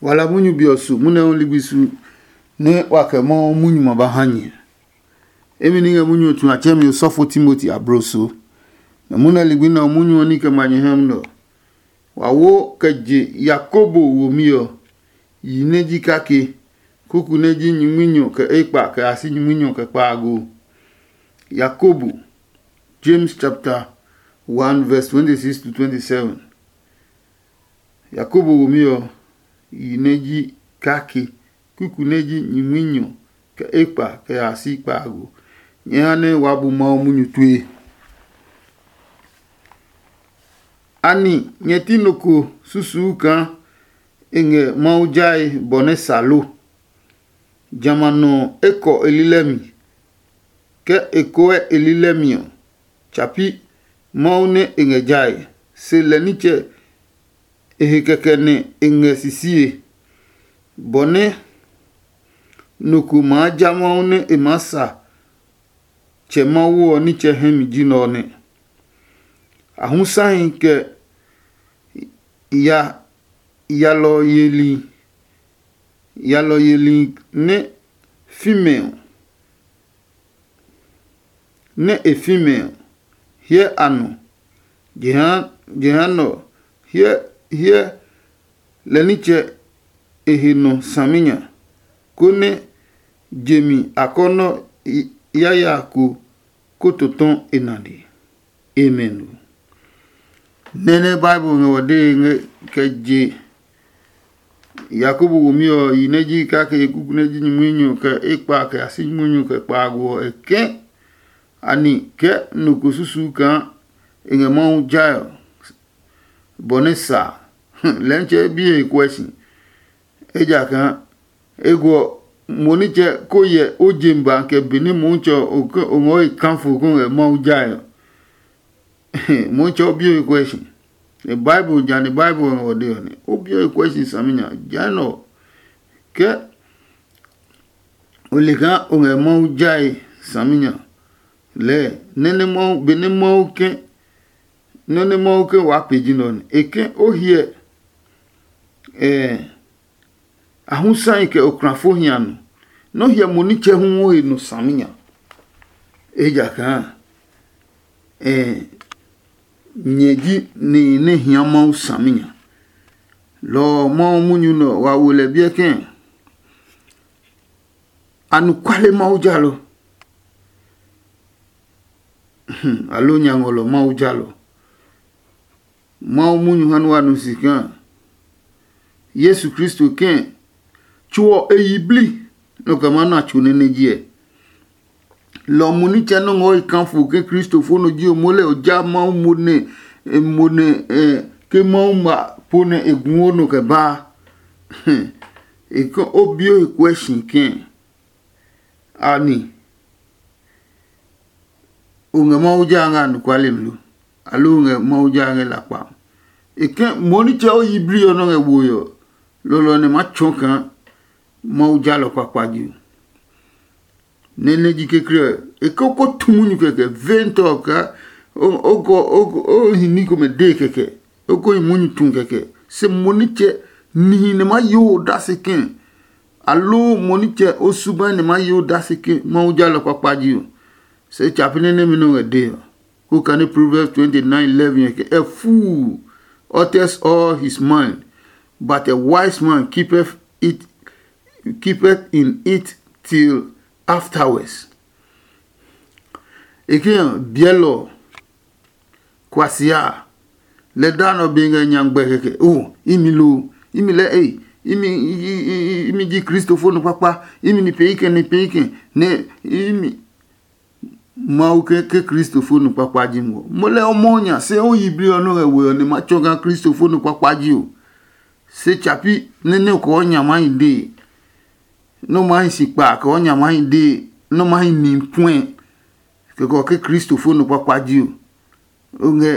wala munyu biosu mune only bisu ne wakemo munyu mabahanye emi ninge munyu tu achemi osofo Timothy abroso na mune ligbina munyu oni ke manyehem no wawo keje Yakobo womio yineji kake kuku neji nyuminyo ke ekpa ke asi nyuminyo ke pago Yakobo James chapter 1 verse 26 to 27 Yakobo womio yineji kake kuku neji nyuminyo ke ekpa ke asi pago nyane wabu munyu tue ani nyetinoko susu kan enge maujai bone salo jamano eko elilemi ke eko elilemio chapi maune enge jai se leniche ehekekene enge sisie bone nuku ma jamaune emasa chemawo ni chehemi jinone ahunsahin ke yalo yeli ne female ne a female here anu jehano here leniche ehino saminya kone jemi akono yaya ku kototon enadi amen nene bible ngode keje Yakobo womio yineji kake kuku neji nyuminyo ke ekpa ke asi nyuminyo ke pago eke ani ke nukususu kan enge mau jail bonesa lenche bi question eja kan ego moniche koye ojemba ke bini muncho ongo ikanfu kun mau jail muncho bi question the Bible jani Bible ngode oni obio question saminya jano ke oliga onge mau jai saminya le nene mau bene mau ke wa pejinon eke ohie ahunsan ke okrafo hianu no hia moniche hu no saminya eja kan nyeji ni ne hiamau saminya lo mau munyu no wa wole bieken anu kwale mau jalo alo nyangolo mau jalo mau munyu hanu anu sikan Yesu Kristo ken chuo eyibli no kama na chunene jie lo muni chano ngoi kanfu ke Kristo fono jio mole oja mau mone ke mau ma pone eguono ke ba eko obio question ken ani unga mau janga no kwalimlu alunga mau janga la pa eke moni chao yibri ono nge buyo lolo ne machoka mau jalo kwa jiu nene jike kre ekoko tumunyu keke vento ka o hiniko me de keke oko imunyu tun keke se moniche ni ne ma yo daseken alo moniche osuba ne ma yo daseken mau jalo kwa jiu se chapine ne mino de who can Proverbs 29:11 a fool utters all his mind but a wise man keepeth in it till afterwards. Ekin bielo kwasia le dano binga nyangbe keke imile imi di Christophe no papa imi ni peiken ne imi mauke ke Christophe no papa jimo mole omonya se o yibri ono ewe ne machoga Christophe no papa jiu se chapi nene ko onyama inde no man sipa ko onyama inde no man ni point ke Christophe no papa jiu unge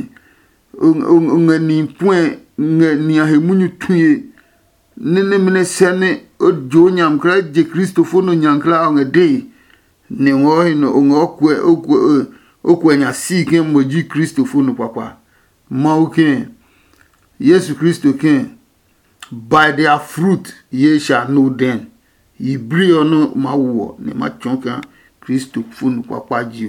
ni point ni ahemunyu tuye nene mene sene o jonyam kra je Christophe no nyankla onge de ne ngoi no ngokwe okwe nya sike moji Christophe no papa mauke Yesu Kristo ken By their fruit ye shall know them. Ibri ono mawo ne machonka Christo funu papa jiu.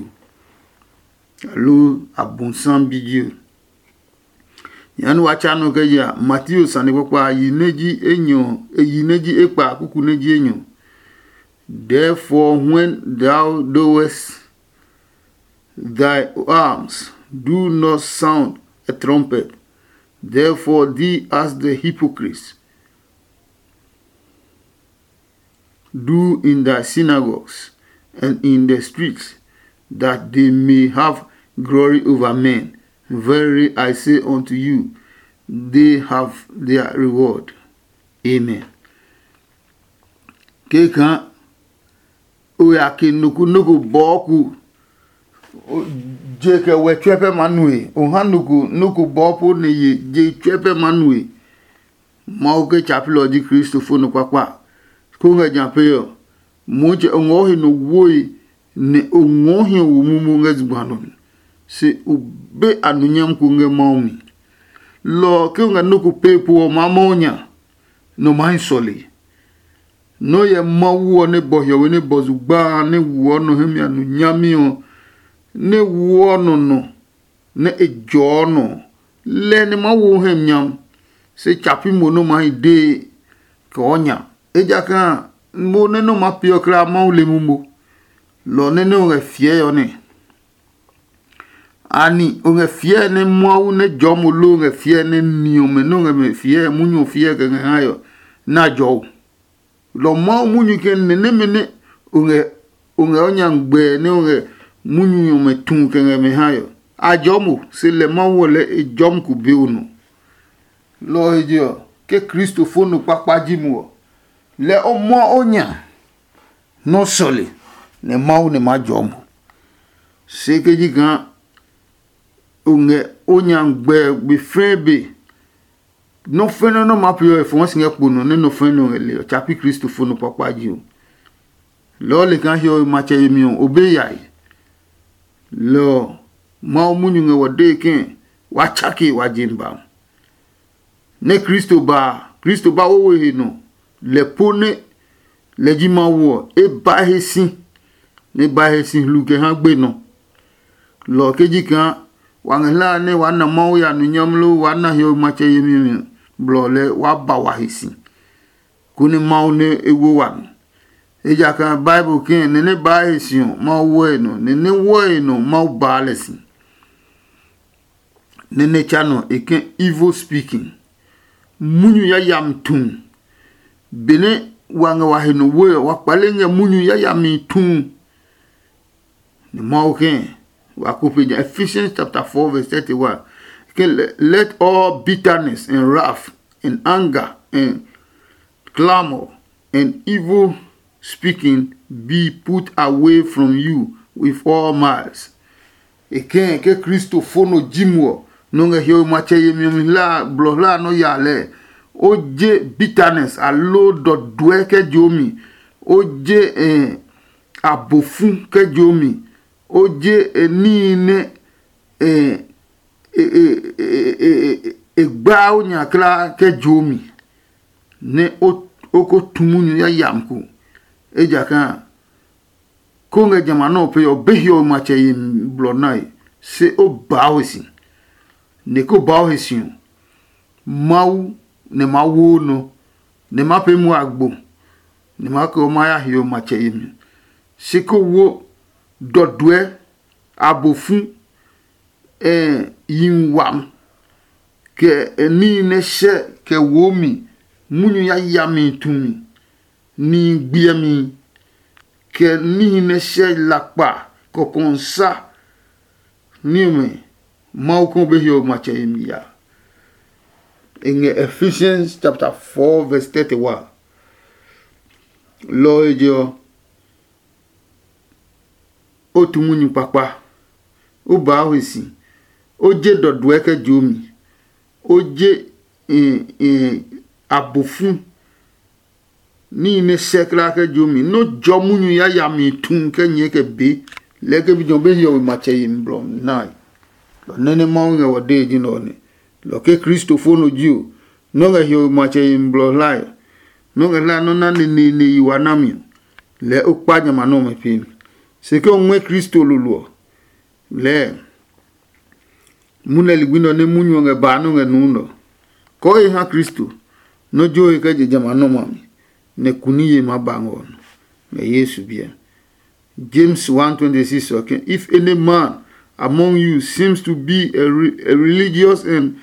Alu abunsan bijiu. Yanu wachano keja Matthew sanibokwa yineji ekpa kuku neji enyo. Therefore when thou doest thy arms, do not sound a trumpet. Therefore thee as the hypocrites do in thy synagogues and in the streets, that they may have glory over men. Verily I say unto you, they have their reward. Amen. Keka oyake nuku boku jeke we chepe manue ohanuku nuku bopu ne ye je chepe manue mauke chapilo di Kristo funu kwakwa kunga jampeyo moche ongohi no woi ne ongohi umumu ngezbanon se ube anunyam kunge maumi lo kunga nuku pepu mamonya no maisoli no ye mawo ne bohyo ne bozugba ne wo no hemi anunyami o ne wo no ne ejo no le ne mawo hemnyam se chapi mono mai de konya ejaka mo ne no mapio kra maule mumo lo ne no refie yo ne ani o refie ne mo ne jomo lo refie ne niome no me fie munyo fie ke ngayo na jo lo mo munyu ke ne mene unge onyangbe ne unge munyu me tun ke me hayo ajomu se le mawo le ejom ku be unu lo ejo ke Kristo fonu papa jimu le omo onya no sole ne mawo ne majomu se ke jigan unge onyangbe be frebe no feno no mapio e fon singa pono ne no feno le chapi Kristo fonu papa jiu lo le kan hio mache yemi obeyai lo ma munyu nge wade ken wachaki wajimba ne Kristo ba owe no le pone le jima wo e ba hesi ne ba hesi luke han gbe no lo keji kan wangela ne wana mawo ya nunyamlo wana hio mache yemi blo le wa ba wa hesi kuni mawo ne ewo wan eja kan Bible ken ne ba hesi ma wo eno ne wo eno ma ba lesi ne chano eken evil speaking munyu ya yamtun bene wanga wa heno wo wa palenga munyu ya yamitun ne ma ken wa kope Ephesians chapter 4 verse 31 let all bitterness and wrath and anger and clamor and evil speaking be put away from you with all malice. Eken ke Kristo fono jimwo nonga hio mache yemi la blola no yale oje bitterness alo do dwe ke jomi oje abofun ke jomi oje ni ne egba onya kla ke jomi ne oko tumunyu ya yamku ejaka konga jamano pe obehio mache yim blonai se obawesi ne ko bawesi mau ne mawo no ne mape mu agbo ne mako maya hio mache yim se ko wo dodwe abofun yinwam ke ni ne she ke womi munyu ya yami tumi ni gbiami ke ni ne she lakpa ko konsa ni me mau ko be hio mache yimia in Ephesians chapter 4 verse 31 lojo otumunyu papa o ba hwesi oje dodo eke jomi oje abofun ni ne sekla ke jomi no jomunyu ya yami tun ke nye ke be leke bi jombe hio mache yimblom nai lo nene maunga wade jino ne lo ke Kristo fono jiu nonga hiyo mache imblo layo nonga la nona ni wanami le ukpanya manome pin seke onwe Kristo luluo le mune ligwino ne munyo nge banu nge nuno ko ha Kristo no joy ka je jamano mami ne kuniye mabangon me Yesu bien James 1:26 okay, if any man among you seems to be a religious and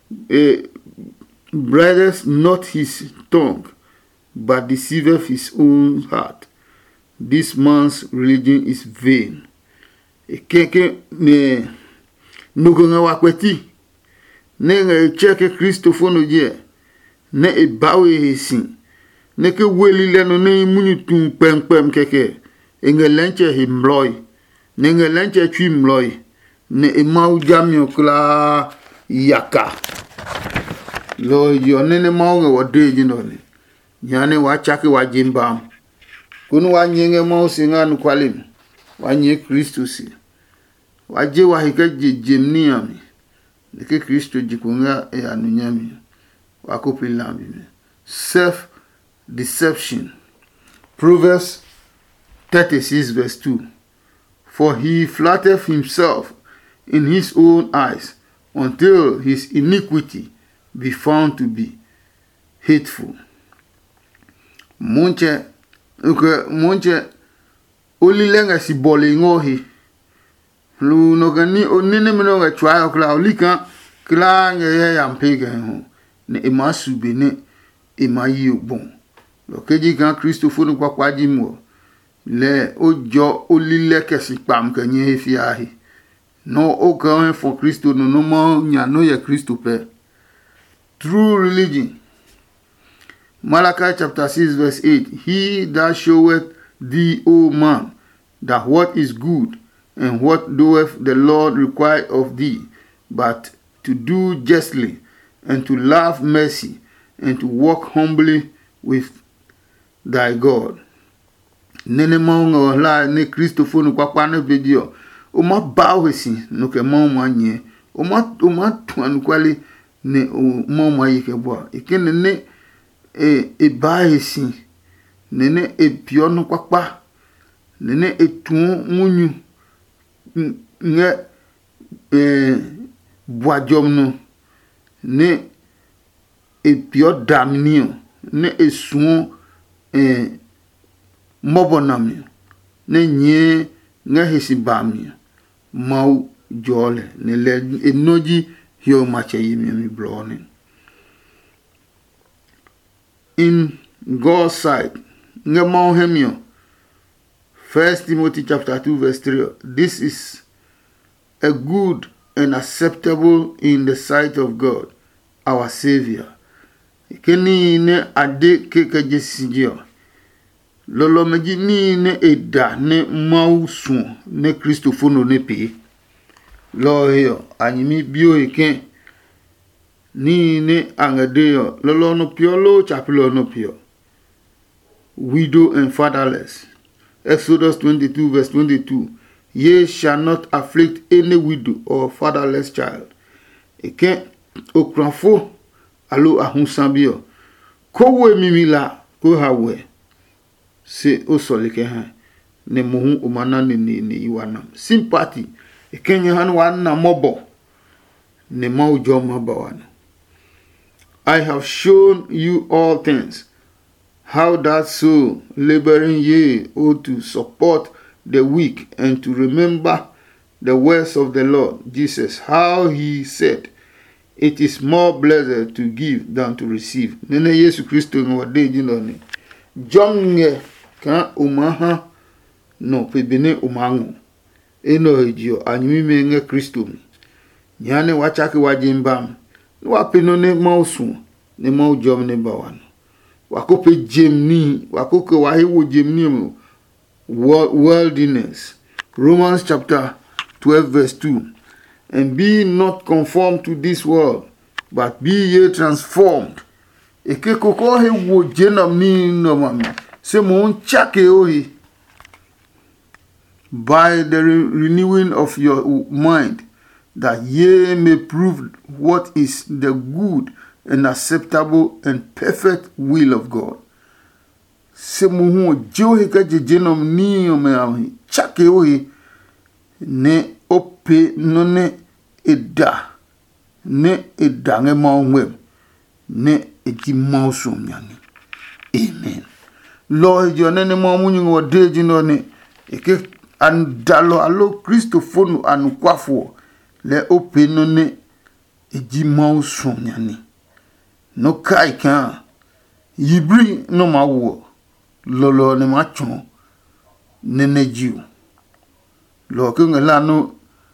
bridles not his tongue but deceiveth his own heart, this man's religion is vain. Ekeke ne nugonga wakweti ne nga cheke Kristo fono je ne e bawe hesin ne ke weli leno ne munyu tum pem keke nge lenche himloy ne nge lenche twi mloy ne e mau jamyo kla yaka lo yo ne mau nga wade jino ne nyane wa chake wa jimbam kunu wa nyenge mau singanu kwalim wa nye Kristo si waje wa hika jemni ami ke Kristo jikunga e anunyami wa kopilambi self deception. Proverbs 36:2 for he flattereth himself in his own eyes until his iniquity be found to be hateful. Monche olilenga si bole ngohi lu no gani onene menonga chwa kla olika kla nge ya mpege ho ne emasu bene emayi bon lo keji kan Kristo funu kwa jimo le ojo olile kesi pam kenye fi ahi no o kan for Kristo no mo nya no ye Kristo pe true religion. Malachi chapter 6:8 he that showeth thee, O man, that what is good and what doeth the Lord require of thee, but to do justly and to love mercy and to walk humbly with thy God. Nene maunga la ne Kristo fonu kwa ne video o ma bawesi no ke maunga nye o ma tuan kwali ne o maunga yike bo ikene ne e baesi nene e piono kwa nene e tun munyu nge boajom no ne e pio damnio ne e suon mobonami ne nye nge hesibami mau jole ne le enoji hio mache yimi blone. In God's sight, nge mau hemio 1 Timothy chapter 2:3 this is a good and acceptable in the sight of God our Savior. Keni ne ade keke jesinjio lolo meji ni ne eda ne mausu ne Kristo fono ne pe lo yo anyimi bio eken ni ne angadeyo lolo no pio lo chapilo no pio widow and fatherless. Exodus 22:22 ye shall not afflict any widow or fatherless child. Eken okranfo alo ahunsambio ko we mimila ko hawe se o solike ha ne mohu o mana ni iwana sympathy eken han wana mobo ne maujo mabawana. I have shown you all things, how that so laboring ye ought to support the weak and to remember the words of the Lord Jesus, how he said, it is more blessed to give than to receive. Nene Yesu Kristo ngwade jino ni jonge ka umaha no pebene umangu eno ejio anyimi nge Kristo mi nyane wachake wajimbam wapino ne mausu ne mau jom ne bawan wakope jemni wakoke wahiwo jemni worldliness. Romans chapter 12:2 and be not conformed to this world but be ye transformed. Eke koko he wo jenam ni no mami se mo chake ohi by the renewing of your mind, that ye may prove what is the good and acceptable and perfect will of God. Se mu hu jo he ka jejenom ni o me ahi chake o he ne ope no ne eda nge ma onwe ne edi ma osum nyani. Amen. Lord yo ne ma munyu wo deji no ne eke andalo alo Christopher anu kwafo le ope no ne edi ma osum nyani. No kai kan yibri no ma wo lolo ne ma chon nene jiu lo ke ngala no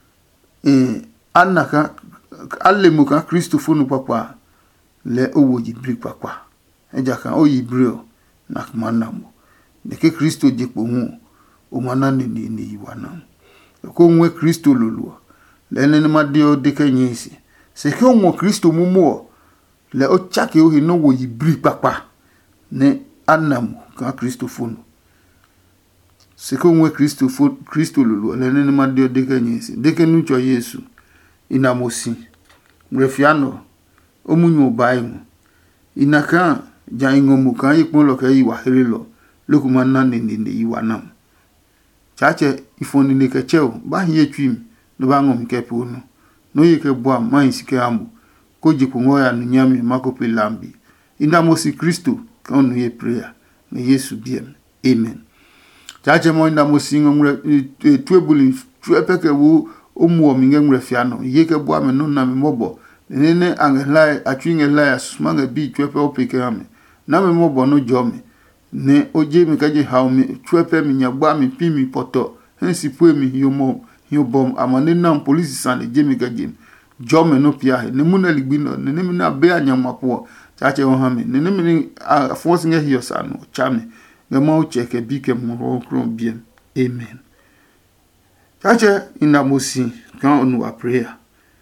anaka alemuka Christopher no papa le owo yibri papa eja kan o yibri o na manamo ne ke Christo jepo hu o manane ni yiwana ko nwe Christo lolo le ne ma de o de kenyisi se ke nwo Christo mumo le o chake o hi no wo yibri papa ne anamu ka Christopher no se ko nwe Christo lolo le ne ma de o de kenyisi de ke nu cho Yesu inamosi mrefiano omunyo baimu inaka jaingo muka ikpon lo ke iwa herelo lokuma nane ni iwanam chache ifoni ne ke cheo ba ye twim no ba ngom ke puno no ye ke bua man sike amu ko jipo ngoya no nyame makope lambi inamosi Kristo ka no ye prayer na Yesu biem. Amen. Chache mo inamosi ngomre twebuli twepeke wo omu o minge mrefiano ye ke bua me no na me mobo nene angelai atwingelai asumanga bi twepe opeke ame na me mobo no jome ne oje mi kaje haumi twepe mi nyagba mi pimi poto hensi pue mi yobom amane na police sande je mi kaje jome no pia ne muna ligbino ne mi na be anyamapo chache ho hame ne mi force nge hiyo sano chame ne mo cheke bi ke mo kron bien. Amen. Chache inamosi kan onu a prayer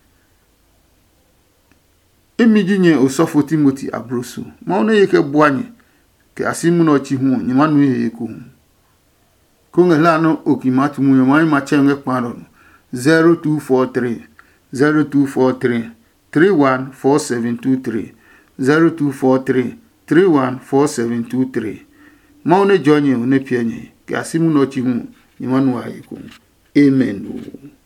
imijinye osofo Timothy Abroso ma ona yeke buanye ke asimu no chi hu nyimanu ye ko ko ngela no okimatu mu yoma ma chenge kparo 0243 314723 0243 314723 ma ona jonye one pienye ke asimu no chi hu nyimanu ye ko. Amen.